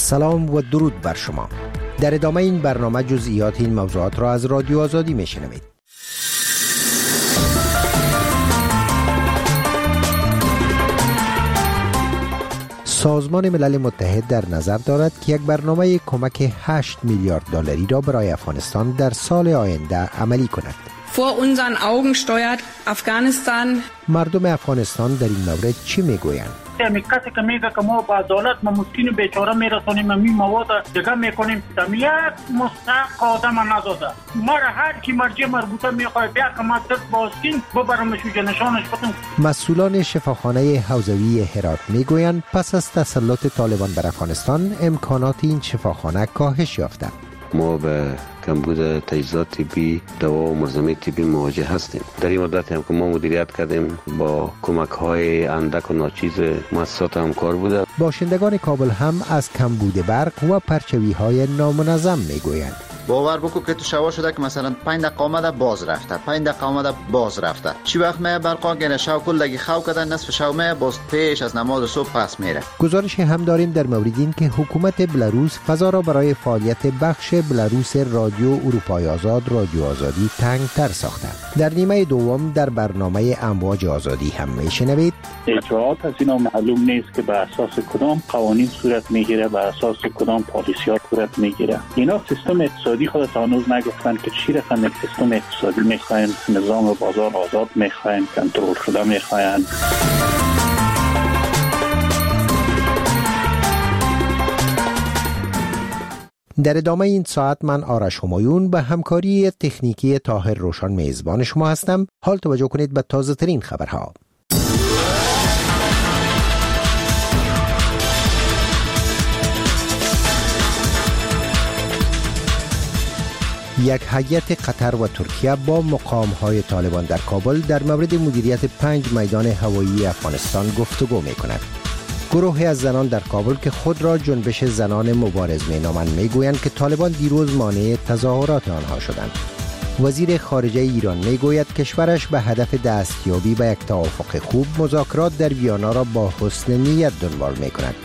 سلام و درود بر شما. در ادامه این برنامه جزئیات این موضوعات را از رادیو آزادی میشنوید. سازمان ملل متحد در نظر دارد که یک برنامه کمک 8 میلیارد دلاری را برای افغانستان در سال آینده عملی کند. Vor unseren Augen steuert Afghanistan. مردم افغانستان در این مورد چی میگویند؟ کسی که میگه که ما با دولت ما مسکین بیچاره میرسونیم می مواد دیگه میکنیم یک مستحق آدم نداده ما را هر کی مرجع مربوطه میخواد بیا که ما دست باسکین ببرمش و جنشانش کنیم. مسئولان شفاخانه حوزوی هرات میگویند پس از تسلط طالبان بر افغانستان امکانات این شفاخانه کاهش یافته. ما به کمبود تجهیزات طبی، دوا و ملزمه طبی مواجه هستیم. در این مدت هم که ما مدیریت کردیم با کمک‌های اندک و ناچیز مؤسسات همکار بوده. باشندگان کابل هم از کمبود برق و پرچوی‌های نامنظم میگویند. باور بکن که تو شوا شده که مثلا 5 دقیقه آمده باز رفته، 5 دقیقه آمده باز رفته. چی وقت می برقا گنه شو کلگی خو کردن، نصف شو می باز پیش از نماز صبح پس میره. گزارش هم داریم در مورد این که حکومت بلاروس فضا را برای فعالیت بخش بلاروس رادیو اروپای آزاد رادیو آزادی تنگ‌تر ساخته. در نیمه دوم در برنامه امواج آزادی هم میشنوید اجراعات از اینا معلوم نیست که به اساس کدام قوانین صورت میگیره، به اساس کدام پالیسیات صورت میگیره. اینا سیستم اقتصادی خودت هنوز نگفتن که چی رقم سیستم اقتصادی میخواین، نظام بازار آزاد میخواین، کنترل شده میخواین. در ادامه این ساعت من آرش همایون به همکاری تکنیکی طاهر روشن میزبان شما هستم. حال توجه کنید به تازه ترین خبرها. یک هیئت قطر و ترکیه با مقام‌های طالبان در کابل در مورد مدیریت 5 میدان هوایی افغانستان گفتگو می‌کند. گروهی از زنان در کابل که خود را جنبش زنان مبارز مینامند میگویند که طالبان دیروز مانع تظاهرات آنها شدند. وزیر خارجه ایران میگوید کشورش به هدف دستیابی به یک توافق خوب مذاکرات در ویانا را با حسن نیت دنبال می‌کند.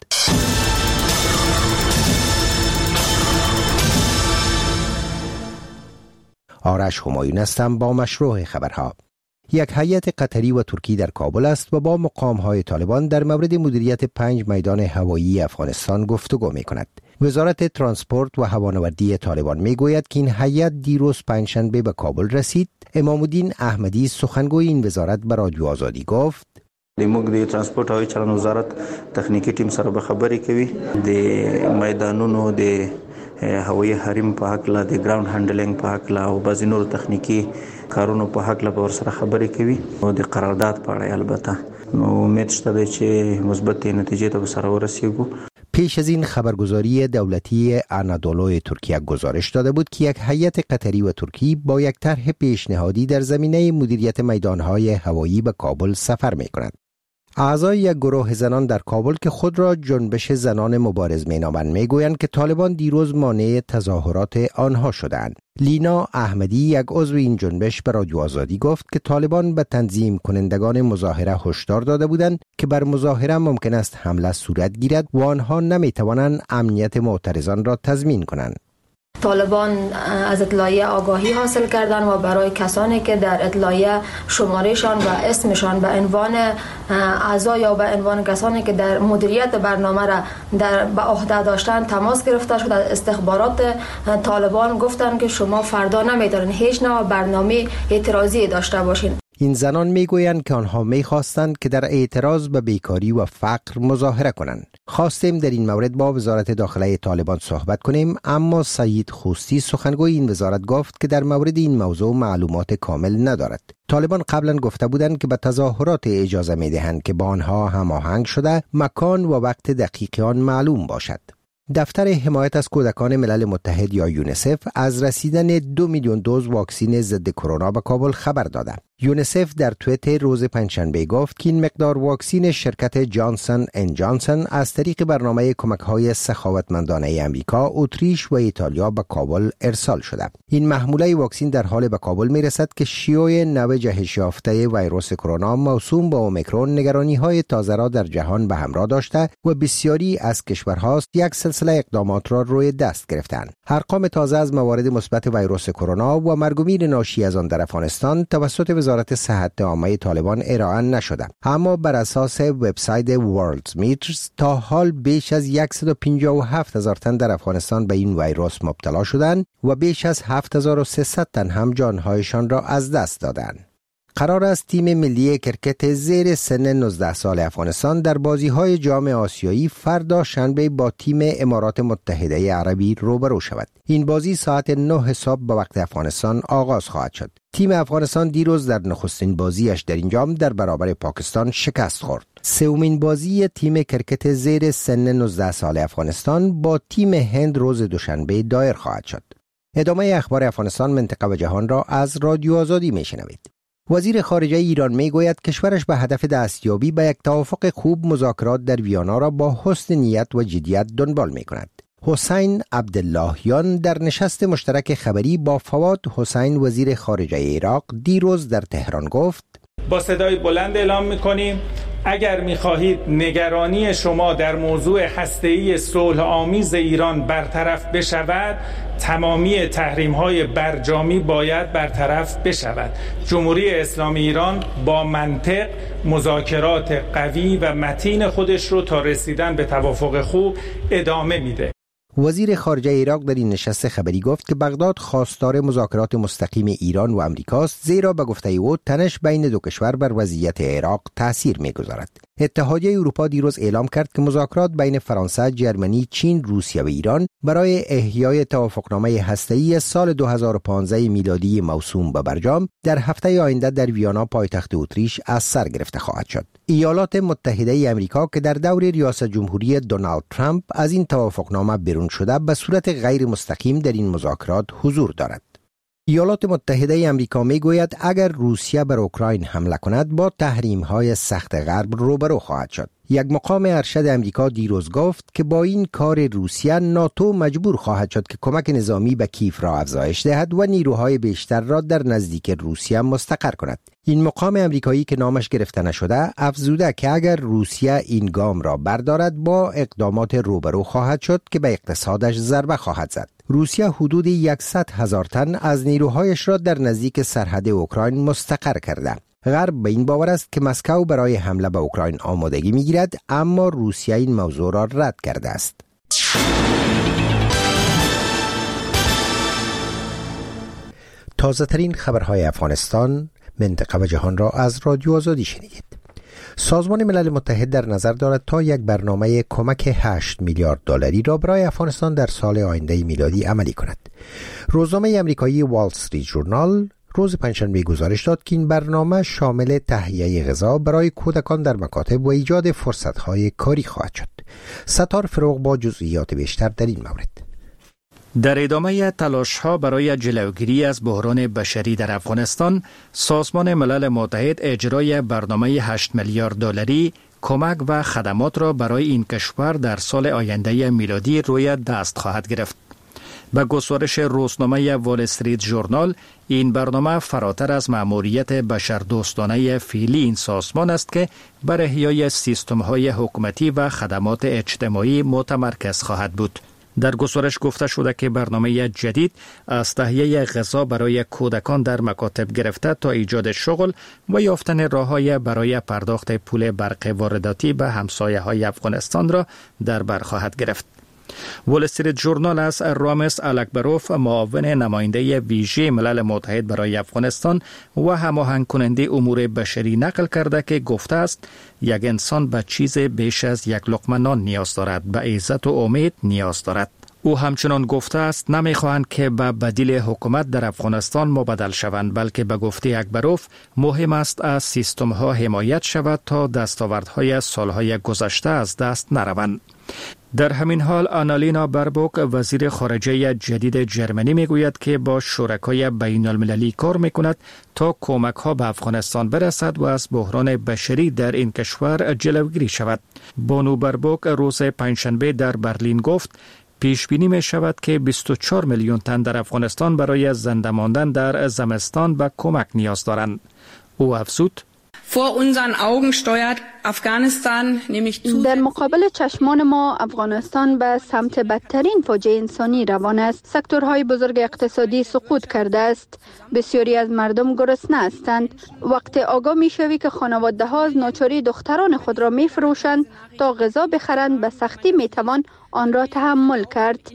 آرش همایون هستم با مشروع خبرها. یک هیئت قطری و ترکی در کابل است و با مقام‌های طالبان در مورد مدیریت 5 میدان هوایی افغانستان گفتگو می‌کند. وزارت ترانسپورت و هوانوردی طالبان می‌گوید که این هیئت دیروز پنجشنبه به کابل رسید. امام الدین احمدی سخنگوی این وزارت به رادیو آزادی گفت موږ د ترانسپورت او چلن وزارت تخنیکی ټیم سره به خبرې کوي د میدانونو د هوایی حریم په حق لا د ګراوند هانډلینګ په حق لا او بعضی نور تخنیکی کارونو په حق لا ور سره خبرې کوي او د قرارداد په اړه البته نو امید شته چې مثبت نتیجې ته سره ورسیږو. پیش از این خبرگزاری دولتی آنادولو ترکیه گزارش داده بود که یک هیئت قطری و ترکی با یک طرح پیشنهادی در زمینه مدیریت میدانهای هوایی به کابل سفر می‌کنند. اعضای یک گروه زنان در کابل که خود را جنبش زنان مبارز مینامند میگویند که طالبان دیروز مانع تظاهرات آنها شدند. لینا احمدی یک عضو این جنبش به رادیو آزادی گفت که طالبان به تنظیم کنندگان مظاهره هشدار داده بودند که بر مظاهره ممکن است حمله صورت گیرد و آنها نمیتوانند امنیت معترضان را تضمین کنند. طالبان از اطلاعیه آگاهی حاصل کردن و برای کسانی که در اطلاعیه شمارهشان و اسمشان به عنوان اعضا یا به عنوان کسانی که در مدیریت برنامه را به عهده داشتن تماس گرفته شد. از استخبارات طالبان گفتن که شما فردا نمیتونید هیچ نوع برنامه اعتراضی داشته باشین. این زنان میگویند که آنها میخواستند که در اعتراض به بیکاری و فقر مظاهره کنند. خواستیم در این مورد با وزارت داخله طالبان صحبت کنیم، اما سعید خوستی سخنگوی این وزارت گفت که در مورد این موضوع معلومات کامل ندارد. طالبان قبلا گفته بودند که به تظاهرات اجازه میدهند که با آنها هماهنگ شده مکان و وقت دقیق آن معلوم باشد. دفتر حمایت از کودکان ملل متحد یا یونیسف از رسیدن 2 میلیون دوز واکسن ضد کرونا به کابل خبر داده. یونیسف در توییتر روز پنجشنبه گفت که این مقدار واکسین شرکت جانسن اند جانسن از طریق برنامه کمک‌های سخاوتمندانه امریکا، اتریش و ایتالیا به کابل ارسال شده. این محموله واکسین در حال به کابل میرسد که شیوع نو جهش یافته ویروس کرونا موسوم به اومیکرون نگرانی‌های تازه را در جهان به همراه داشته و بسیاری از کشورها یک سلسله اقدامات را روی دست گرفتند. ارقام تازه از موارد مثبت ویروس کرونا و مرگ و میر ناشی از آن در افغانستان توسط وزارت صحت عامه طالبان ارائه نشده، اما بر اساس وبسایت ورلد میترز تا حال بیش از 157,000 تن در افغانستان به این ویروس مبتلا شدند و بیش از 7,300 تن هم جانهایشان را از دست دادند. قرار است تیم ملی کرکت زیر سن 19 سال افغانستان در بازی‌های جام آسیایی فردا شنبه با تیم امارات متحده عربی روبرو شود. این بازی ساعت 9 صبح به وقت افغانستان آغاز خواهد شد. تیم افغانستان دیروز در نخستین بازیش در این جام در برابر پاکستان شکست خورد. سومین بازی تیم کرکت زیر سن 19 سال افغانستان با تیم هند روز دوشنبه دایر خواهد شد. ادامه اخبار افغانستان، منطقه و جهان را از رادیو آزادی میشنوید. وزیر خارجه ایران میگوید کشورش به هدف دستیابی به یک توافق خوب مذاکرات در ویانا را با حسن نیت و جدیت دنبال میکند. حسین عبداللهیان در نشست مشترک خبری با فواد حسین وزیر خارجه عراق دیروز در تهران گفت: با صدای بلند اعلام می‌کنیم اگر می‌خواهید نگرانی شما در موضوع هسته‌ای صلح‌آمیز ایران برطرف بشود، تمامی تحریم‌های برجامی باید برطرف بشود. جمهوری اسلامی ایران با منطق مذاکرات قوی و متین خودش رو تا رسیدن به توافق خوب ادامه میده. وزیر خارجه عراق در این نشست خبری گفت که بغداد خواستار مذاکرات مستقیم ایران و امریکاست، زیرا به گفته او تنش بین دو کشور بر وضعیت عراق تأثیر می‌گذارد. اتحادیه اروپا دیروز اعلام کرد که مذاکرات بین فرانسه، جرمنی، چین، روسیه و ایران برای احیای توافقنامه هسته‌ای سال 2015 میلادی موسوم به برجام در هفته آینده در ویانا پایتخت اتریش از سر گرفته خواهد شد. ایالات متحده آمریکا که در دور ریاست جمهوری دونالد ترامپ از این توافقنامه بیرون شده، به صورت غیر مستقیم در این مذاکرات حضور دارد. ایالات متحده آمریکا میگوید اگر روسیه بر اوکراین حمله کند با تحریم‌های سخت غرب روبرو خواهد شد. یک مقام ارشد آمریکا دیروز گفت که با این کار روسیه ناتو مجبور خواهد شد که کمک نظامی به کیف را افزایش دهد و نیروهای بیشتر را در نزدیک روسیه مستقر کند. این مقام آمریکایی که نامش گرفته نشده افزوده که اگر روسیه این گام را بردارد با اقدامات روبرو خواهد شد که به اقتصادش ضربه خواهد زد. روسیه حدود 100,000 تن از نیروهایش را در نزدیک سرحد اوکراین مستقر کرده. غرب به این باور است که مسکو برای حمله به اوکراین آمادگی می‌گیرد، اما روسیه این موضوع را رد کرده است. تازه‌ترین خبرهای افغانستان، منطقه و جهان را از رادیو آزادی شنیدید. سازمان ملل متحد در نظر دارد تا یک برنامه کمک 8 میلیارد دلاری را برای افغانستان در سال آینده میلادی عملی کند. روزنامه آمریکایی وال استریت ژورنال روز پنجشنبه گزارش داد که این برنامه شامل تهیه غذا برای کودکان در مکاتب و ایجاد فرصت‌های کاری خواهد شد. ستار فروغ با جزئیات بیشتر در این مورد. در ادامه تلاش‌ها برای جلوگیری از بحران بشری در افغانستان، سازمان ملل متحد اجرای برنامه 8 میلیارد دلاری کمک و خدمات را برای این کشور در سال آینده میلادی روی دست خواهد گرفت. به گزارش روزنامه وال استریت ژورنال، این برنامه فراتر از مأموریت بشردوستانه فعلی این سازمان است که بر احیای سیستم‌های حکومتی و خدمات اجتماعی متمرکز خواهد بود. در گزارش گفته شده که برنامه جدید از تهیه غذا برای کودکان در مکاتب گرفته تا ایجاد شغل و یافتن راه‌های برای پرداخت پول برق وارداتی به همسایه‌های افغانستان را در بر خواهد گرفت. وال استریت ژورنال از رامز الکبروف، معاون نماینده ویژه ملل متحد برای افغانستان و هماهنگ کننده امور بشری نقل کرده که گفته است یک انسان به چیز بیش از یک لقمه نان نیاز دارد، به عزت و امید نیاز دارد. او همچنان گفته است نمیخواهند که به بدیل حکومت در افغانستان مبادل شوند، بلکه به گفته اکبروف مهم است از سیستم ها حمایت شود تا دستاوردهای سالهای گذشته از دست نروند. در همین حال آنالینا بربوک وزیر خارجه جدید جرمنی میگوید که با شرکای بین المللی کار میکند تا کمک ها به افغانستان برسد و از بحران بشری در این کشور جلوگیری شود. بانو بربوک روز پنجشنبه در برلین گفت پیش بینی می شود که 24 میلیون تن در افغانستان برای زنده ماندن در زمستان به کمک نیاز دارند. او افزود: در مقابل چشمان ما افغانستان به سمت بدترین فاجعه انسانی روان است. سکتورهای بزرگ اقتصادی سقوط کرده است. بسیاری از مردم گرسنه هستند. وقت آگاه می شوی که خانواده ها از ناچاری دختران خود را می فروشند تا غذا بخرند، به سختی می توان آن را تحمل کرد.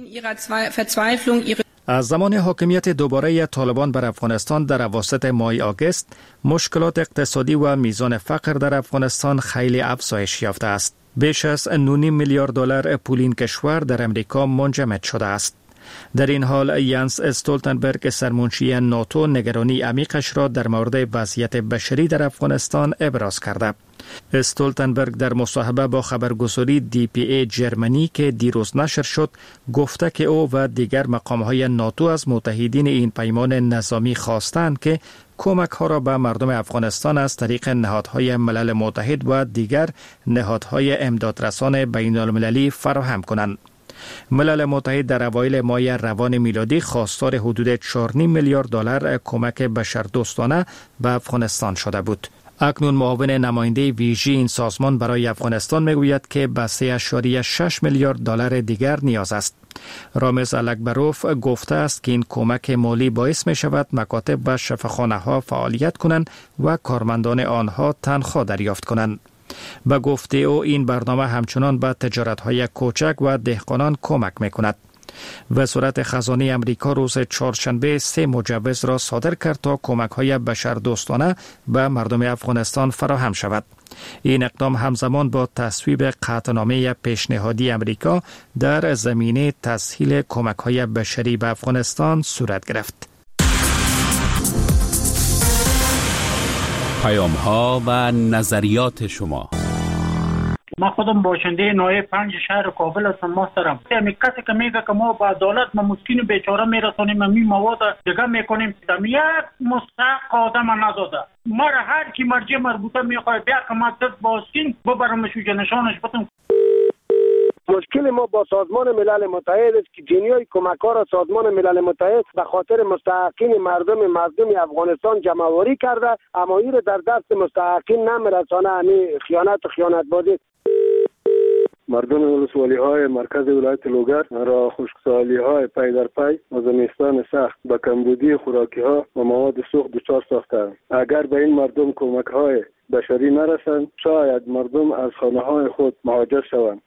از زمان حاکمیت دوباره طالبان بر افغانستان در اواسط ماه آگوست، مشکلات اقتصادی و میزان فقر در افغانستان خیلی افزایش یافته است. بیش از 9.5 میلیارد دلار پول این کشور در امریکا منجمد شده است. در این حال یانس استولتنبرگ سرمنشی ناتو نگرانی عمیقش را در مورد وضعیت بشری در افغانستان ابراز کرده. استولتنبرگ در مصاحبه با خبرگزاری DPA جرمنی که دیروز نشر شد گفته که او و دیگر مقام‌های ناتو از متحدین این پیمان نظامی خواستند که کمک ها را به مردم افغانستان از طریق نهادهای ملل متحد و دیگر نهادهای امدادرسان بین المللی فراهم کنند. ملل متحد در اوایل ماه روان میلادی خواستار حدود 4.5 میلیارد دلار کمک بشردوستانه به افغانستان شده بود. اکنون معاون نماینده ویژه این سازمان برای افغانستان میگوید که به 3.6 میلیارد دلار دیگر نیاز است. رامز الکبروف گفته است که این کمک مالی باعث می شود مکاتب و شفاخانه ها فعالیت کنند و کارمندان آنها تنخواه دریافت کنند. به گفته او این برنامه همچنان به تجارت‌های کوچک و دهقانان کمک می‌کند. وزارت خزانه امریکا روز چهارشنبه 3 مجوز را صادر کرد تا کمک‌های بشردوستانه به مردم افغانستان فراهم شود. این اقدام همزمان با تصویب قطعنامه پیشنهادی امریکا در زمینه تسهیل کمک‌های بشری به افغانستان صورت گرفت. پیام‌ها و نظریات شما. ما خودم باشنده نایب 5 شهر کابل هستم محترم. همین کسی که میگه که ما با عدالت ما مسکین و بیچاره میرسونیم می مواد دیگه میکنیم، یک مستحق آدم نداده. ما را هر کی مرجع مربوطه میخواد بیا که ما دست باسکین ببرمش و جنشانش بتم. مشکل ما با سازمان ملل متحد است که جنیای کمک‌ها را سازمان ملل متحد به خاطر مستحقین مردم افغانستان جمع‌آوری کرده، اما این در دست مستحقین نمیرسانه. خیانت و خیانتبازی. مردم ولسوالی‌های مرکز ولایت لوگر را خشکسالی‌های پی در پی و زمستان سخت به کمبودی خوراکی‌ها و مواد سوخت دچار ساختند. اگر به این مردم کمک‌های بشری نرسند، شاید مردم از خانه‌های خود مهاجر شوند.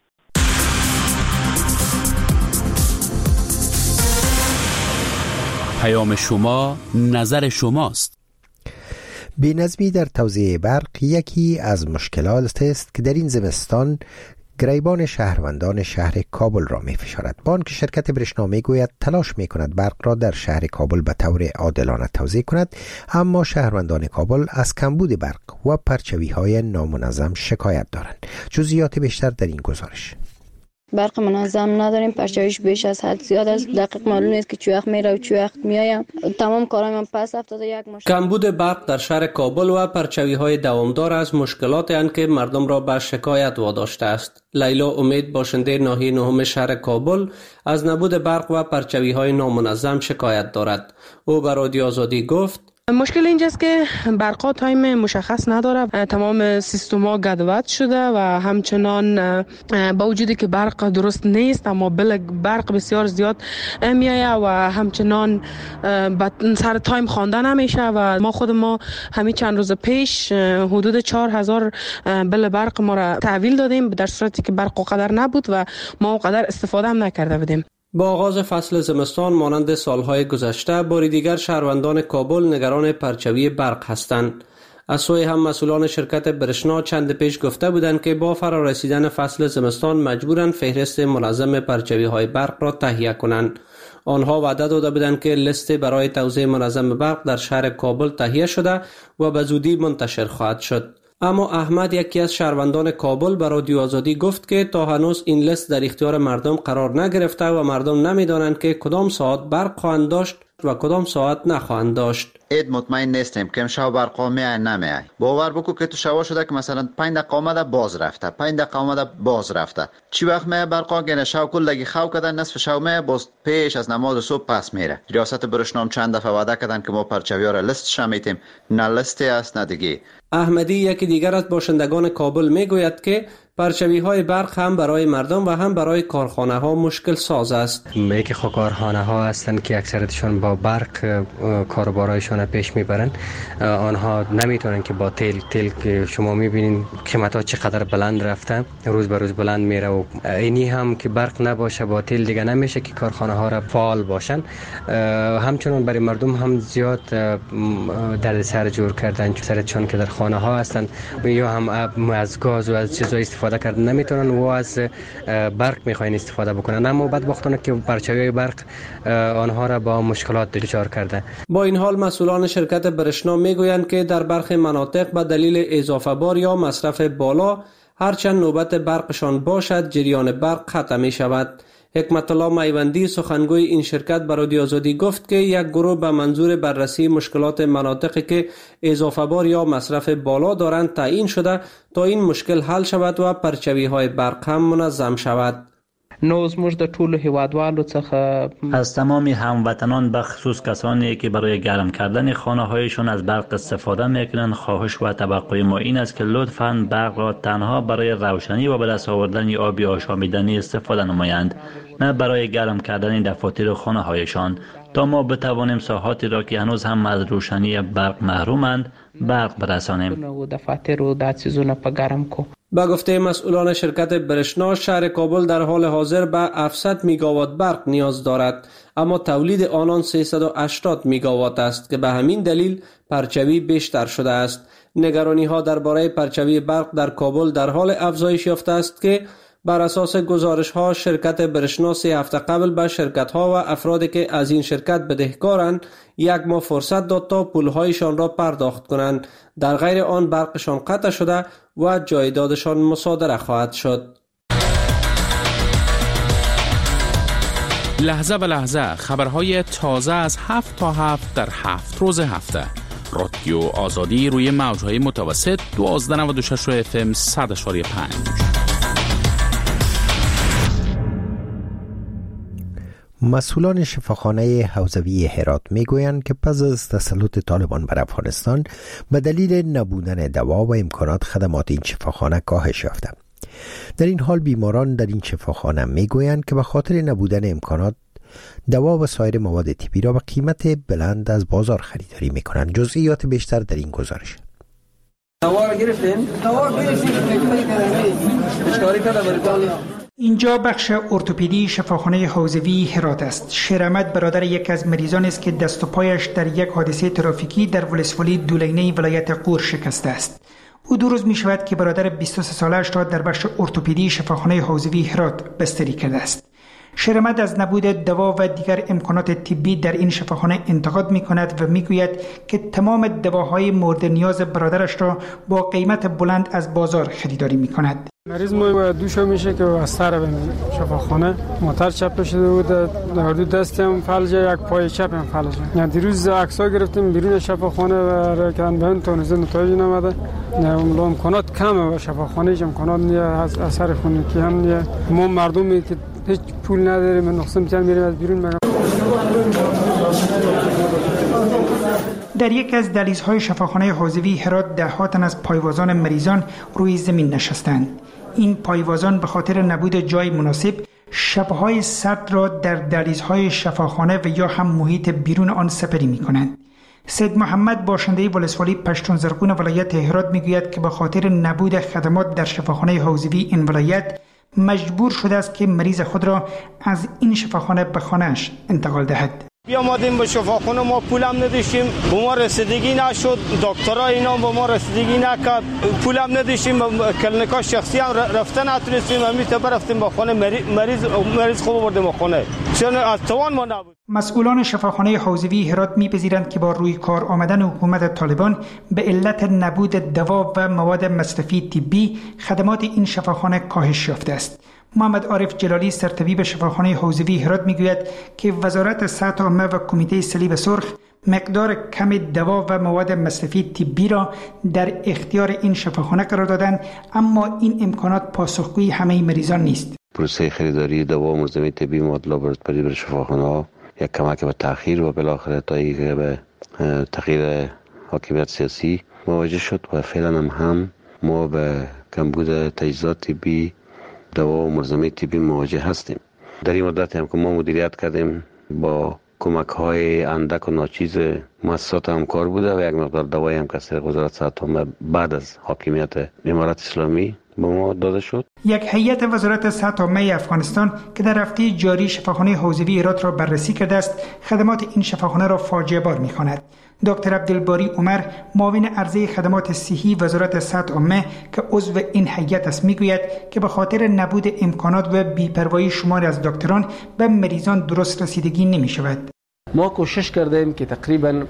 پیام شما، نظر شماست. بی‌نظمی در توزیع برق یکی از مشکلات است که در این زمستان گریبان شهروندان شهر کابل را می فشارد. بانک شرکت برشنا می گوید تلاش می کند برق را در شهر کابل به طور عادلانه توزیع کند، اما شهروندان کابل از کمبود برق و پرچوی های نامنظم شکایت دارند. جزئیات بیشتر در این گزارش. برق منظم نداریم، پرچویش بیش از حد زیاد است، دقیق معلوم نیست که چه وقت میره و چه وقت میایم. تمام کارام پس افتاده. یک مشکل کمبود برق در شهر کابل و پرچوی های دوامدار از مشکلاتی اند که مردم را به شکایت واداشته است. لیلا امید باشنده ناحیه 9 شهر کابل از نبود برق و پرچوی های نامنظم شکایت دارد. او به رادیو آزادی گفت مشکل اینجاست که برقا تایم مشخص نداره، تمام سیستما گدوت شده و همچنان با وجودی که برق درست نیست اما برق بسیار زیاد میایه و همچنان سر تایم خوانده نمیشه و ما همین چند روز پیش حدود 4000 بل برق ما را تحویل دادیم، در صورتی که برق قدر نبود و ما قدر استفاده هم نکرده بودیم. با آغاز فصل زمستان مانند سالهای گذشته باری دیگر شهروندان کابل نگران پرچوی برق هستند. از سوی هم مسئولان شرکت برشنا چند پیش گفته بودند که با فرارسیدن فصل زمستان مجبورند فهرست منظم پرچوی های برق را تهیه کنند. آنها وعده داده بودند که لیست برای توزیع منظم برق در شهر کابل تهیه شده و به زودی منتشر خواهد شد. اما احمد، یکی از شهروندان کابل، به رادیو آزادی گفت که تا هنوز این لیست در اختیار مردم قرار نگرفته و مردم نمیدانند که کدام ساعت برق خواهند داشت و کدام ساعت نخواهند داشت. اید مطمئن نیستیم که امشب برقا میای نمیای. باور بکو که تو شوا شده که مثلا 5 دقیقه آمده باز رفته، 5 دقیقه آمده باز رفته. چی وقت میای برقا گنه شو کلگی خو کردن، نصف شو میای باز پیش از نماز صبح پس میره. ریاست برشنام چند دفعه وعده کردن که ما پرچویا را لیستش میتیم، نه لیستی است نه دیگه. احمدی، یکی دیگر از باشندگان کابل، میگوید که پرچوی های برق هم برای مردم و هم برای کارخانه ها مشکل ساز است. یکی کارخانه ها هستند که اکثرتشون با برق کاروبارایشون پیش میبرن. آنها نمیتونن که با تیل که شما میبینین قیمت ها چقدر بلند رفته، روز به روز بلند میره و اینی هم که برق نباشه با تیل دیگه نمیشه که کارخانه ها را فعال باشن. همچنان برای مردم هم زیاد دردسر جور کردن، چون که در خانه ها هستن یا هم از گاز و از چیزای استفاده کردن نمیتونن و از برق میخواین استفاده بکنن. اما بدبختانه که پرچوی برق آنها را با مشکلات دچار کرده. با این حال مسئولان شرکت برشنا میگویند که در برخی مناطق به دلیل اضافه بار یا مصرف بالا هرچند نوبت برقشان باشد جریان برق قطع می شود. حکمت الله میوندی، سخنگوی این شرکت، به رادیو آزادی گفت که یک گروه به منظور بررسی مشکلات مناطقی که اضافه بار یا مصرف بالا دارند تعیین شده تا این مشکل حل شود و پرچوی های برق هم منظم شود. نو زموږ د ټولو هیوادوالو څخه از تمام هموطنان به خصوص کسانی که برای گرم کردن خانه هایشان از برق استفاده میکنند خواهش و توقع ما این است که لطفاً برق را تنها برای روشنی و به دست آوردن آب آشامیدنی استفاده نمایند، نه برای گرم کردن دفاتر خانه هایشان، تا ما بتوانیم ساحاتی را که هنوز هم از روشنی برق محرومند برق برسانیم. دفاتر و داتیزونه په ګرم کو. با گفته مسئولان شرکت برشنا، شهر کابل در حال حاضر به 700 میگاوات برق نیاز دارد، اما تولید آنان 380 میگاوات است که به همین دلیل پرچوی بیشتر شده است. نگرانی ها درباره پرچوی برق در کابل در حال افزایش یافته است که بر اساس گزارش ها شرکت برشنا 3 هفته قبل به شرکت ها و افرادی که از این شرکت بدهکارند 1 ماه فرصت داد تا پول هایشان را پرداخت کنند، در غیر آن برقشان قطع شده و جایدادشان مصادره خواهد شد. لحظه به لحظه خبرهای تازه از 7 تا 7 در 7 روز هفته. رادیو آزادی روی موجهای متوسط 1296 FM 100.5. مسئولان شفاخانه حوزوی هرات میگویند که پس از تسلط طالبان بر افغانستان به دلیل نبودن دوا و امکانات خدمات این شفاخانه کاهش یافته. در این حال بیماران در این شفاخانه میگویند که به خاطر نبودن امکانات دوا و سایر مواد طبی را به قیمت بلند از بازار خریداری میکنند. جزئیات بیشتر در این گزارش. دوا گرفتین؟ اینجا بخش ارتوپدی شفاخانه حوزوی هرات است. شیراحمد برادر یک از مریضان است که دست و پایش در یک حادثه ترافیکی در ولسوالی دولینه ولایت غور شکسته است. او 2 روز می شود که برادر 23 سالش را در بخش ارتوپدی شفاخانه حوزوی هرات بستری کرده است. شیراحمد از نبود دوا و دیگر امکانات طبی در این شفاخانه انتقاد می کند و می گوید که تمام دواهای مورد نیاز برادرش را با قیمت بلند از بازار خریداری می کند. مریض ما دوشو میشه که از سر به شفاخانه موتور چپ شده بود، در دو دست هم فلجه، یک پای چپ هم فلجه. یعنی دیروز عکس‌ها گرفتیم بیرون شفاخانه و کردن به تونز نتایج نمیده. امکانات کمه و شفاخانه امکانات نیه، از اثر خونگی هم نیه. ما مردمی که هیچ پول نداریم نقصان میتونیم میریم از بیرون میگم. در یک از دهلیزهای شفاخانه حوزوی هرات ده‌ها تن از پایوازان مریضان روی زمین نشستند. این پایوازان به خاطر نبود جای مناسب شب‌های سرد را در دهلیزهای شفاخانه و یا هم محیط بیرون آن سپری می‌کنند. سید محمد باشنده ولسوالی پشتون زرغون ولایت هرات میگوید که به خاطر نبود خدمات در شفاخانه حوزوی این ولایت مجبور شده است که مریض خود را از این شفاخانه به خانه‌اش انتقال دهد. بیامدیم به شفاخانه، ما پولم نداشتیم، به ما رسیدگی نشد، دکترها اینا به ما رسیدگی نکرد، پولم نداشتیم، کلینیکا شخصی هم رفتن نتونستیم، همین رفتیم به خانه مریض خوب بردیم خانه، چون از توان ما نبود. مسئولان شفاخانه حوزوی هرات می‌پذیرند که با روی کار آمدن حکومت طالبان به علت نبود دوا و مواد مصرفی طبی خدمات این شفاخانه کاهش یافته است. محمد عارف جلالی سرطبیب شفاخانه حوزوی هرات میگوید که وزارت صحت عامه و کمیته صلیب سرخ مقدار کم دوا و مواد مصرفی طبی را در اختیار این شفاخانه قرار دادند، اما این امکانات پاسخگوی همه مریضان نیست. پروسه خریداری دوا و ملزمه طبی مواد لابراتواری برای شفاخانه‌ها یک کمک به تأخیر و بالاخره تا اینکه به تغییر حاکمیت سیاسی مواجه شد و فعلا هم ما به کمبود تجهیزات طبی، دوا و ملزمه طبی مواجه هستیم. در این مدت هم که ما مدیریت کردیم با کمک‌های اندک و ناچیز مؤسسات همکار بوده و یک مقدار دوایی هم که از وزارت صحت عامه بعد از حاکمیت امارت اسلامی به ما داده شد. یک هیئت وزارت صحت عامه افغانستان که در هفته جاری شفاخانه حوزوی هرات را بررسی کرده است، خدمات این شفاخانه را فاجعه بار می‌خواند. دکتر عبدالباری عمر، معاون عرضه خدمات صحی وزارت صحت عامه که عضو این هیئت است، میگوید که به خاطر نبود امکانات و بی‌پروایی شماری از دکتران به مریضان درست رسیدگی نمی‌شود. ما کوشش کردیم که تقریبا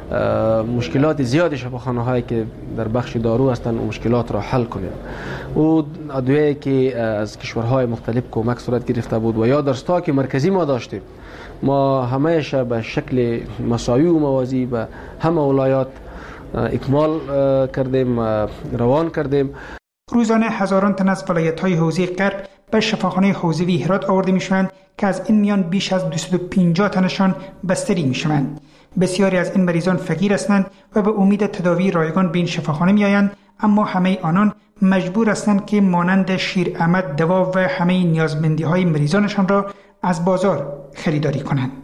مشکلات زیاد شفاخانه هایی که در بخش دارو هستند و مشکلات را حل کنیم. و ادویه‌ای که از کشورهای مختلف کمک صورت گرفته بود و یا در استاک مرکزی ما داشتیم، ما همیشه به شکل مساوی و موازی به همه ولایات اکمال کردیم، روان کردیم. روزانه هزاران تن از ولایت‌های حوزه غرب به شفاخانه حوزوی هرات آورده می‌شوند که از این میان بیش از 250 تنشان بستری می‌شوند. بسیاری از این مریضان فقیر هستند و به امید تداوی رایگان به این شفاخانه می‌آیند، اما همه آنان مجبور هستند که مانند شیر احمد دوا و همه نیازمندی‌های مریضانشان را از بازار خریداری کنند.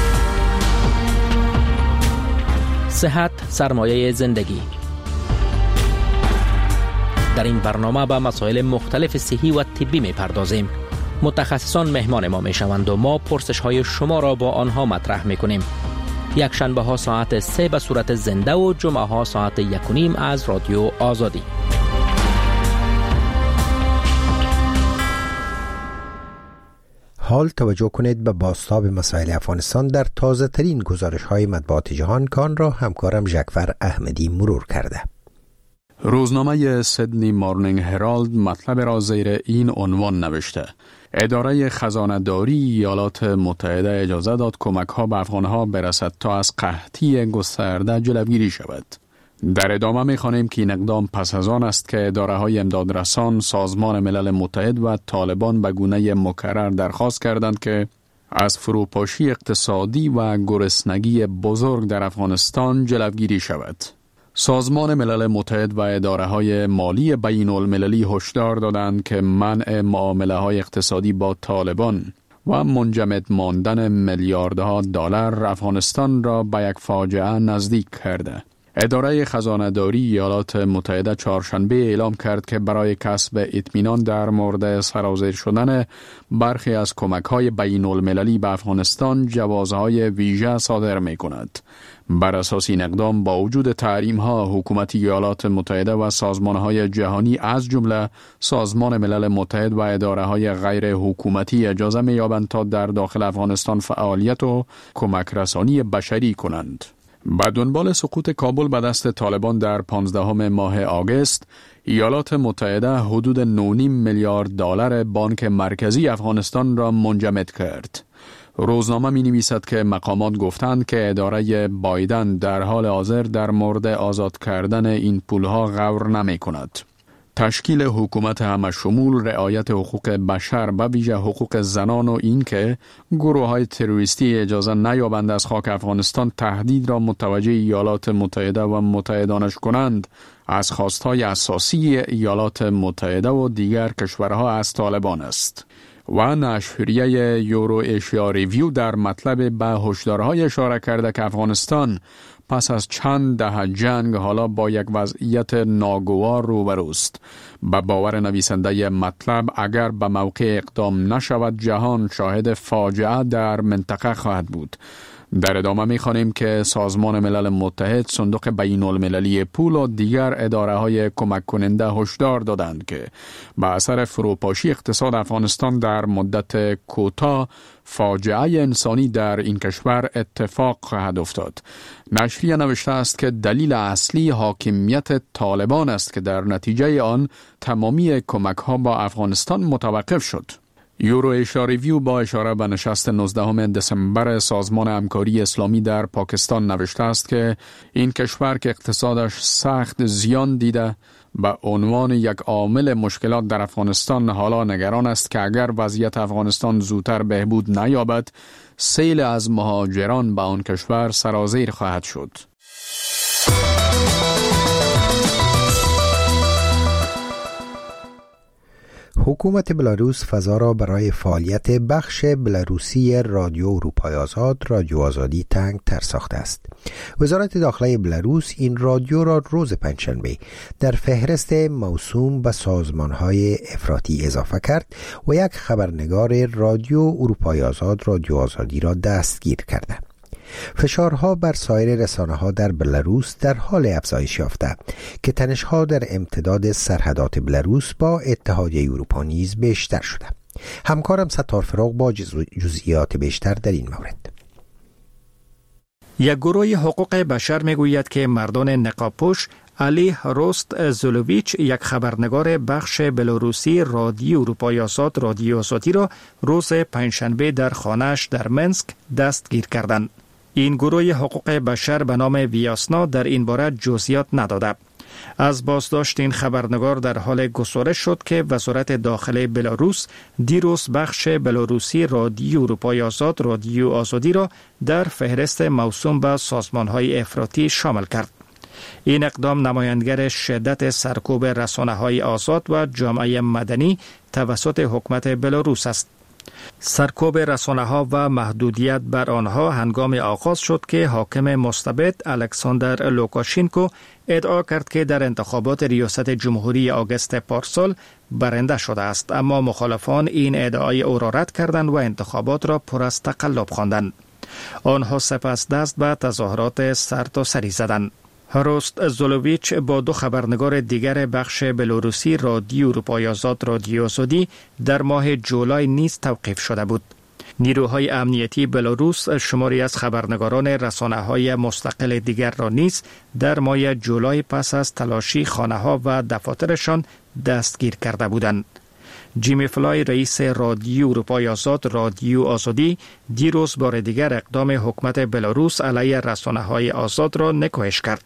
صحت سرمایه زندگی. در این برنامه به مسائل مختلف صحی و طبی می‌پردازیم. متخصصان مهمان ما می‌شوند و ما پرسش‌های شما را با آنها مطرح می‌کنیم. یک شنبه ها ساعت 3 به صورت زنده و جمعه ها ساعت 1:30 از رادیو آزادی. حال توجه کنید به بازتاب مسائل افغانستان در تازه ترین گزارش های مطبوعات جهان کان را همکارم ژکفر احمدی مرور کرده. روزنامه سیدنی مورنینگ هرالد مطلب را زیر این عنوان نوشته: اداره خزانه داری ایالات متحده اجازه داد کمک ها به افغان ها برسد تا از قحطی گسترده جلوگیری شود. در ادامه می‌خوانیم که این اقدام پس از آن است که اداره های امدادرسان، سازمان ملل متحد و طالبان به گونه مکرر درخواست کردند که از فروپاشی اقتصادی و گرسنگی بزرگ در افغانستان جلوگیری شود. سازمان ملل متحد و اداره‌های مالی بین‌المللی هشدار دادند که منع معامله‌های اقتصادی با طالبان و منجمد ماندن میلیاردها دلار افغانستان را به یک فاجعه نزدیک کرده. اداره خزانه داری ایالات متحده چهارشنبه اعلام کرد که برای کسب اطمینان در مورد سرازیر شدن برخی از کمک‌های بین‌المللی به افغانستان جوازهای ویژه صادر می‌کند. بر اساس این اقدام با وجود تحریم‌ها، حکومت ایالات متحده و سازمان‌های جهانی از جمله سازمان ملل متحد و اداره‌های غیر حکومتی اجازه می‌یابند تا در داخل افغانستان فعالیت و کمک رسانی بشری کنند. با دنبال سقوط کابل به دست طالبان در 15 ماه آگوست، ایالات متحده حدود 9.5 میلیارد دلار بانک مرکزی افغانستان را منجمد کرد. روزنامه می نویسد که مقامات گفتند که اداره بایدن در حال حاضر در مورد آزاد کردن این پولها غور نمی کند. تشکیل حکومت همشمول، رعایت حقوق بشر به ویژه حقوق زنان و این که گروه‌های تروریستی اجازه نیابند از خاک افغانستان تهدید را متوجه ایالات متحده و متحدانش کنند، از خواستهای اساسی ایالات متحده و دیگر کشورها از طالبان است. و نشریه یورو ایشیا ریویو در مطلب به هشدارهای اشاره کرده که افغانستان پس از چند دهه جنگ حالا با یک وضعیت ناگوار روبروست. به باور نویسنده مطلب اگر به موقع اقدام نشود جهان شاهد فاجعه در منطقه خواهد بود. در ادامه می‌خوانیم که سازمان ملل متحد، صندوق بین‌المللی پول و دیگر اداره‌های کمک کننده هشدار دادند که به اثر فروپاشی اقتصاد افغانستان در مدت کوتاه فاجعه انسانی در این کشور اتفاق خواهد افتاد. نشریه نوشته است که دلیل اصلی حاکمیت طالبان است که در نتیجه آن تمامی کمک‌ها با افغانستان متوقف شد. یورو ایشیا ریویو با اشاره به نشست 19 دسامبر سازمان همکاری اسلامی در پاکستان نوشته است که این کشور که اقتصادش سخت زیان دیده به عنوان یک عامل مشکلات در افغانستان حالا نگران است که اگر وضعیت افغانستان زودتر بهبود نیابد، سیل از مهاجران به آن کشور سرازیر خواهد شد. حکومت بلاروس فضا را برای فعالیت بخش بلاروسی رادیو اروپای آزاد، رادیو آزادی تنگ‌تر ساخته است. وزارت داخله بلاروس این رادیو را روز پنجشنبه در فهرست موسوم به سازمان‌های افراطی اضافه کرد و یک خبرنگار رادیو اروپای آزاد، رادیو آزادی را دستگیر کرده. فشارها بر سایر رسانه‌ها در بلاروس در حال افزایش یافته که تنش‌ها در امتداد سرحدات بلاروس با اتحادیه اروپا نیز بیشتر شده. همکارم ستار فراق با جزئیات بیشتر در این مورد. یک گروه حقوق بشر میگوید که مردان نقاب‌پوش علی روست زولوویچ، یک خبرنگار بخش بلاروسی رادیو اروپای آزاد، رادیو آزادی را روز پنجشنبه در خانه‌اش در منسک دستگیر کردند. این گروه حقوق بشر به نام ویاسنا در این باره جزئیات نداده. از بازداشت این خبرنگار در حال گزارش شد که وزارت داخله بلاروس دیروز بخش بلاروسی رادیو اروپای آزاد، رادیو آزادی را در فهرست موسوم به سازمان‌های افراطی شامل کرد. این اقدام نمایانگر شدت سرکوب رسانه‌های آزاد و جامعه مدنی توسط حکومت بلاروس است. سرکوب رسانه‌ها و محدودیت بر آنها هنگام آغاز شد که حاکم مستبد الکساندر لوکاشینکو ادعا کرد که در انتخابات ریاست جمهوری آگوست پارسال برنده شده است، اما مخالفان این ادعای او را رد کردند و انتخابات را پر از تقلب خواندند. آنها سپس دست به تظاهرات سرتاسری زدند. روست زولوویچ با دو خبرنگار دیگر بخش بلاروسی رادیو اروپای آزاد، رادیو آزادی در ماه جولای نیز توقیف شده بود. نیروهای امنیتی بلاروس شماری از خبرنگاران رسانه‌های مستقل دیگر را نیز در ماه جولای پس از تلاشی خانه‌ها و دفاترشان دستگیر کرده بودند. جیمی فلای، رئیس رادیو اروپای آزاد، رادیو آزادی، دیروز بار دیگر اقدام حکومت بلاروس علیه رسانه‌های آزاد را نکوهش کرد.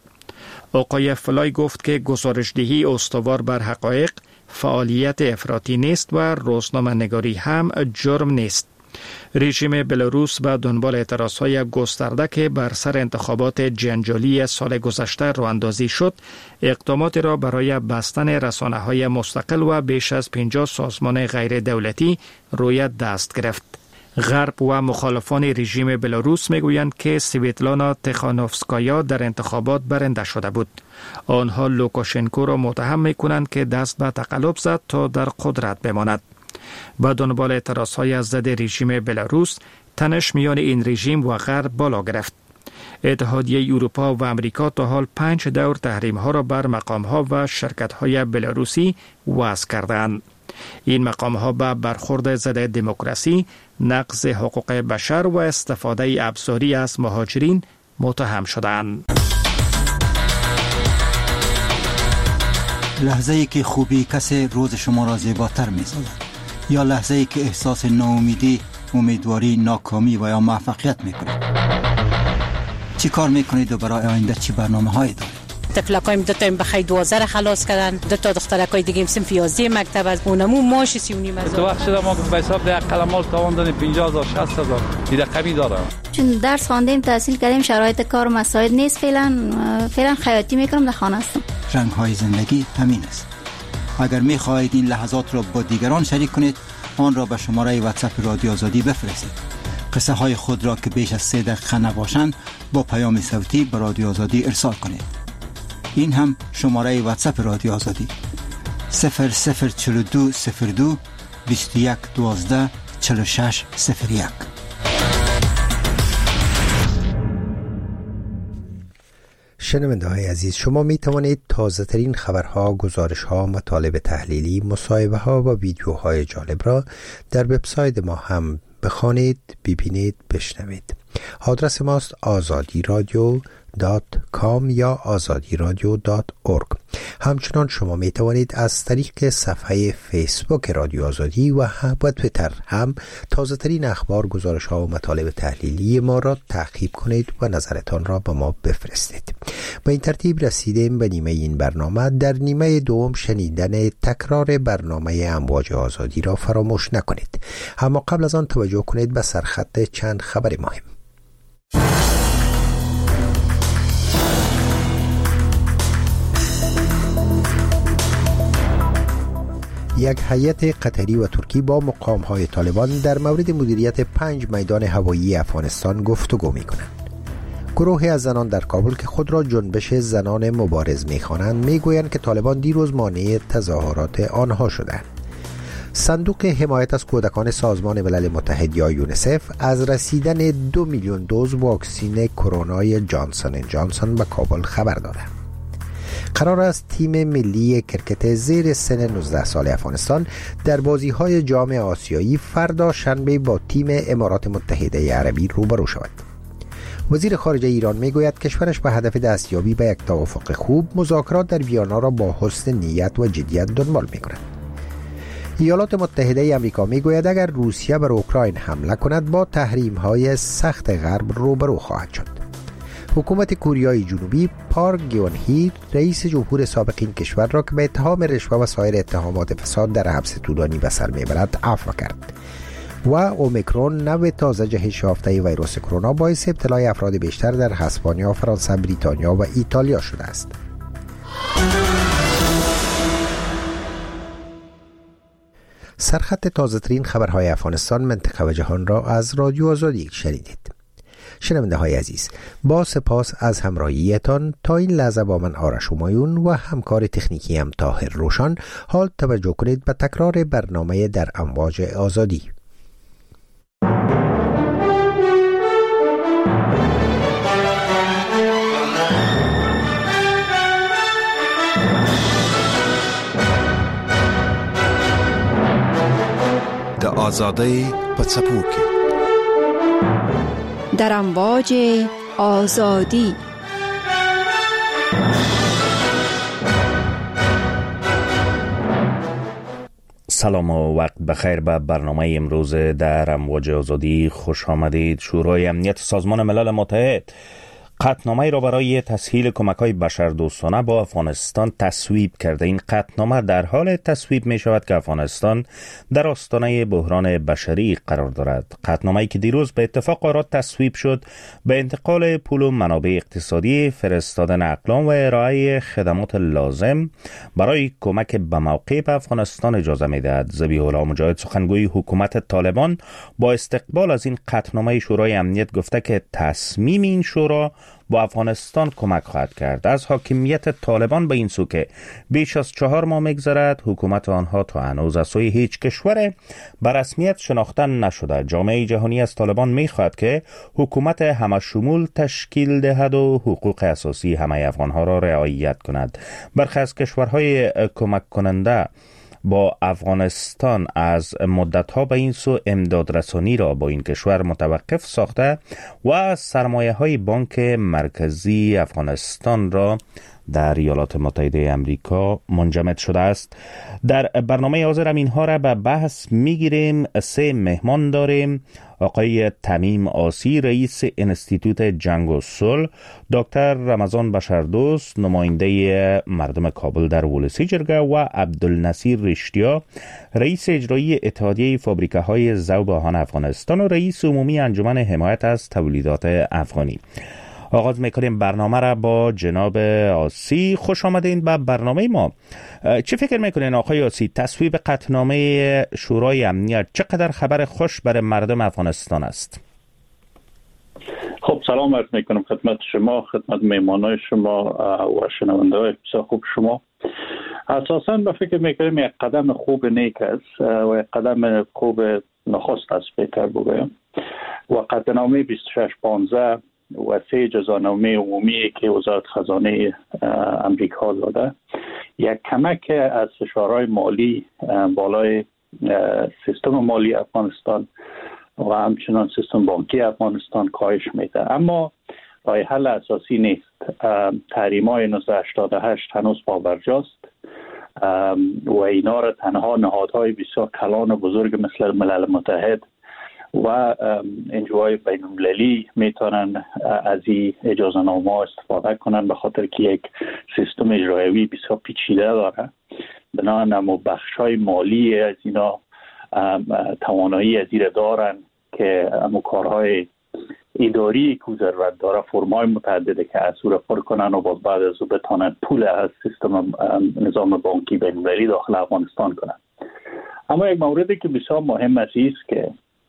آقای فلای گفت که گزارش‌دهی استوار بر حقایق فعالیت افراطی نیست و روزنامه‌نگاری هم جرم نیست. رژیم بلاروس به دنبال اعتراض‌های گسترده که بر سر انتخابات جنجالی سال گذشته راه‌اندازی شد، اقدامات را برای بستن رسانه‌های مستقل و بیش از 50 سازمان غیر دولتی روی دست گرفت. غرب و مخالفان رژیم بلاروس میگویند که سویتلانا تخانوفسکایا در انتخابات برنده شده بود. آنها لوکاشنکو را متهم میکنند که دست به تقلب زد تا در قدرت بماند. با دنبال اعتراضهای ضد رژیم بلاروس، تنش میان این رژیم و غرب بالا گرفت. اتحادیه اروپا و امریکا تا حال 5 دور تحریم‌ها را بر مقام‌ها و شرکت‌های بلاروسی وضع کردند. این مقام‌ها به برخورد ضد دموکراسی، نقض حقوق بشر و استفاده ابزاری از مهاجرین متهم شدند. لحظه‌ای که خوبی کسی روز شما را زیباتر می‌سازد، یا لحظه‌ای که احساس ناامیدی، امیدواری، ناکامی و یا موفقیت می‌کنید. چی کار می‌کنید و برای آینده چی برنامه‌هایی دارید؟ طفلکایم دو تا بخی 12 خلاص کردن، دو تا دخترکای دیگه صنف 11 مکتب از اونمو ماش 39 هزار. تو وقت شده ما به حساب ده قلمال تاوان دادیم 50000 60000 دیگه کمی داره. چون درس خواندیم، تحصیل کردیم، شرایط کار مساعد نیست، فعلا خیاطی میکنم، در خانه هستم. رنگ‌های زندگی همین است. اگر می‌خواهید این لحظات را با دیگران شریک کنید، آن را به شماره واتساپ رادیو آزادی بفرستید. قصه های خود را که بیش از 3 دقیقه نباشند با پیام صوتی به رادیو آزادی ارسال کنید. این هم شماره واتساپ رادیو آزادی 0042 02 21 12 46 01. شنونده های عزیز، شما می توانید تازه ترین خبرها، گزارش ها، مطالب تحلیلی، مصاحبه ها و ویدیوهای جالب را در وبسایت ما هم بخوانید، ببینید، بشنوید. آدرس ماست azadi.com یا azadi.org. همچنان شما می توانید از طریق صفحه فیسبوک رادیو آزادی و توییتر هم تازه ترین اخبار، گزارش ها و مطالب تحلیلی ما را تعقیب کنید و نظرتان را به ما بفرستید. با این ترتیب رسیدیم به نیمه این برنامه. در نیمه دوم شنیدن تکرار برنامه امواج آزادی را فراموش نکنید، اما قبل از آن توجه کنید به سرخط چند خبر مهم. یک هیئت قطری و ترکی با مقام‌های طالبان در مورد مدیریت 5 میدان هوایی افغانستان گفتگو می‌کنند. گروهی از زنان در کابل که خود را جنبش زنان مبارز می‌خوانند می‌گویند که طالبان دیروز مانع تظاهرات آنها شدند. صندوق حمایت از کودکان سازمان ملل متحد یا یونیسف از رسیدن 2 میلیون دوز واکسن کرونای جانسون اند جانسون به کابل خبر دادند. قرار است تیم ملی کرکت زیر سن 19 سال افغانستان در بازی‌های جام آسیایی فردا شنبه با تیم امارات متحده عربی روبرو شود. وزیر خارجه ایران میگوید کشورش به هدف دستیابی به یک توافق خوب مذاکرات در ویانا را با حسن نیت و جدیت دنبال می‌کند. ایالات متحده آمریکا میگوید اگر روسیه بر اوکراین حمله کند با تحریم‌های سخت غرب روبرو خواهد شد. حکومت کوریای جنوبی پارک گیون-هی رئیس جمهور سابق این کشور را که به اتهام رشوه و سایر اتهامات فساد در حبس طولانی به سر میبرد عفو کرد. و اومیکرون نوع تازه جهش یافته ویروس کرونا باعث ابتلای افراد بیشتر در اسپانیا، فرانسه، بریتانیا و ایتالیا شده است. سرخط تازه ترین خبرهای افغانستان، منطقه و جهان را از رادیو آزادی شنیدید. شنونده های عزیز، با سپاس از همراهیتان تا این لحظه با من آرش همایون و همکار تکنیکی هم طاهر روشن. حال توجه کنید به تکرار برنامه در امواج آزادی. د آزادی په څپو کې در امواج آزادی. سلام و وقت بخیر. به برنامه امروز در امواج آزادی خوش آمدید. شورای امنیت سازمان ملل متحد قطعنامه را برای تسهیل کمک‌های بشردوستانه با افغانستان تصویب کرده. این قطعنامه در حال تصویب می شود که افغانستان در آستانه بحران بشری قرار دارد. قطعنامه‌ای که دیروز به اتفاق آرا تصویب شد به انتقال پول و منابع اقتصادی، فرستادن اقلام و ارائه خدمات لازم برای کمک به موقع به افغانستان اجازه می دهد. ذبیح الله مجاهد، سخنگوی حکومت طالبان، با استقبال از این قطعنامه شورای امنیت گفته که تصمیم این شورا با افغانستان کمک خواهد کرد. از حاکمیت طالبان به این سو که بیش از 4 ماه می‌گذرد حکومت آنها تا هنوز از سوی هیچ کشور به رسمیت شناخته نشده. جامعه جهانی از طالبان می‌خواهد که حکومت همه شمول تشکیل دهد و حقوق اساسی همه افغان‌ها را رعایت کند. برخی از کشورهای کمک کننده با افغانستان از مدت‌ها به این سو امدادرسانی را با این کشور متوقف ساخته و سرمایه‌های بانک مرکزی افغانستان را در ایالات متحده آمریکا منجمد شده است. در برنامه حاضر اینها را به بحث میگیریم. 3 مهمان داریم: آقای تمیم آسی، رئیس انستیتوت جنگ و صلح، دکتر رمضان بشردوست، نماینده مردم کابل در ولسی جرگه، و عبدالنصیر رشتیا، رئیس اجرایی اتحادیه فابریکه‌های ذوب آهن افغانستان و رئیس عمومی انجمن حمایت از تولیدات افغانی. آغاز میکنیم برنامه را با جناب آسی. خوش آمدین به برنامه ما. چه فکر میکنین آقای آسی، تصویب قطعنامه شورای امنیت چقدر خبر خوش برای مردم افغانستان است؟ خب سلام عرض میکنم خدمت شما، خدمت مهمانای شما و شنونده های بسیار خوب شما. اساساً به فکر میکنیم یک قدم خوب نیک است و یک قدم خوب نخست است بهتر بگویم. و قطعنامه 2615 و 3 جزانامه عمومی که وزارت خزانه امریکا داده یک کمک از فشارهای مالی بالای سیستم مالی افغانستان و همچنان سیستم بانکی افغانستان کاهش میده، اما راه حل اساسی نیست. تحریم‌های 1988 هنوز پابرجاست و اینا را تنها نهادهای بسیار کلان و بزرگ مثل ملل متحد و انجوهای بین‌المللی میتونن از این اجازه نامه استفاده کنن، به خاطر که یک سیستم اجرایی بسیار پیچیده داره. بنابراین اما بخش‌های مالی از اینا توانایی از این دارن که اما کارهای اداری که ضرورت داره فرمای متعدده که از او پر کنن و باز بعد از او بتانن پول از سیستم نظام بانکی بین‌المللی داخل افغانستان کنن. اما یک موردی که بسیار مهم است که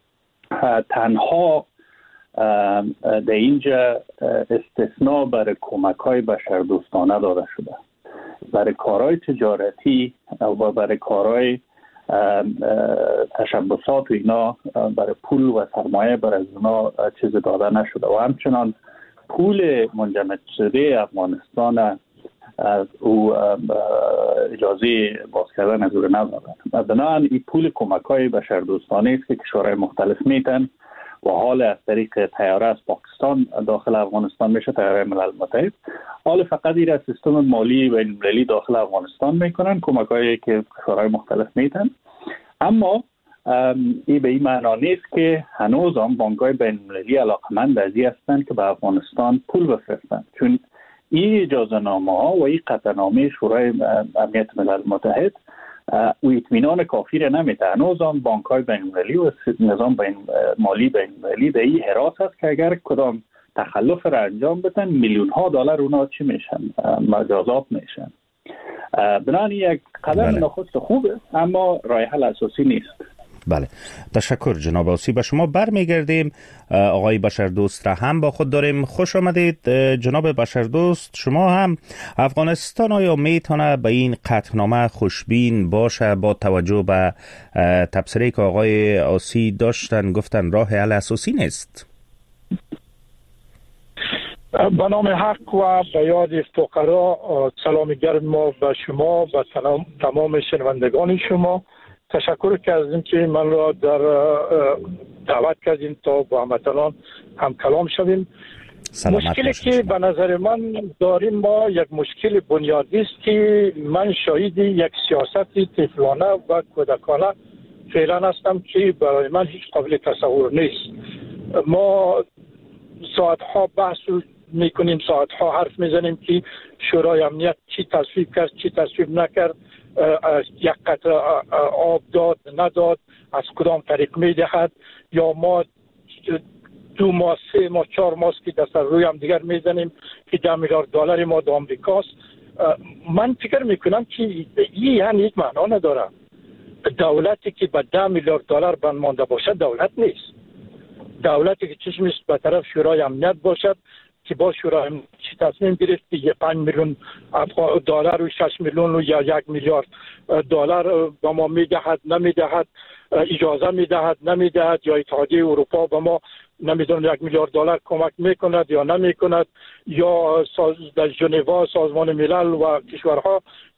تنها در اینجا استثناء برای کمک‌های بشردوستانه داده شده. برای کارهای تجارتی و برای کارهای تشبسات و اینا برای پول و سرمایه برای اینا چیز داده نشده و همچنان پول منجمد شده افغانستان او اجازه باز کردن از او ندادن. بنابراین این پول کمک‌های بشردوستانه است که کشورهای مختلف میتن و حال از طریق طیاره از پاکستان داخل افغانستان میشه، طیاره ملل متحد. حال فقط این سیستم مالی بین‌المللی داخل افغانستان میکنن، کمک‌هایی که کشورهای مختلف میتن. اما این به این معنا نیست که هنوز هم بانک‌های بین‌المللی علاقمند از این هستند که به افغانستان پول بفرستن، چون این اجازه نامه ها و این قطعنامه شورای امنیت ملل متحد و اطمینان کافی را نمیده. هنوز هم بانک‌های بین‌المللی و نظام مالی بین‌المللی به این حراس است که اگر کدام تخلف را انجام بدن میلیون ها دلار اونا چی میشن؟ مجازات میشن. بنابراین یک قدم نخست خوبه اما راه حل اساسی نیست. بله، تشکر جناب آسی. به شما برمیگردیم. آقای بشردوست را هم با خود داریم. خوش آمدید جناب بشردوست. شما هم افغانستان آیا میتونه به این قطعنامه خوشبین باشه با توجه به تبصره که آقای آسی داشتن گفتن راه حل اساسی نیست؟ به نام حق و به یاد فقرا سلام گرم ما به شما و تمام شنوندگان شما. تشکر کردیم که من را در دعوت کردیم تا با هموطنان هم کلام شویم. مشکلی که به نظر من داریم ما یک مشکل بنیادی است که من شاهد یک سیاست طفلانه و کودکانه فعلا هستم که برای من هیچ قابل تصور نیست. ما ساعتها بحث میکنیم، ساعتها حرف میزنیم که شورای امنیت چی تصویب کرد چی تصویب نکرد، یک قطره آب داد نداد، از کدام طریق میدهد، یا ما 2 ماه 3 ماه 4 ماه که دست روی هم دیگر میزنیم که 10 میلیارد دلار ما در آمریکاست. من فکر میکنم که این یعنی یک معنا نداره. دولتی که به 10 میلیارد دلار بند مانده باشد دولت نیست. دولتی که چشمش به طرف شورای امنیت باشد که با شورای چی تصمیم گرفت که 5 میلیون دلار و 6 میلیون و یا 1 میلیارد دلار به ما میدهد نمیدهد، اجازه میدهد نمیدهد، یا اتحادیه اروپا به ما نمیدونم 1 میلیارد دلار کمک میکند یا نمیکند، یا در ژنو سازمان ملل و کشورها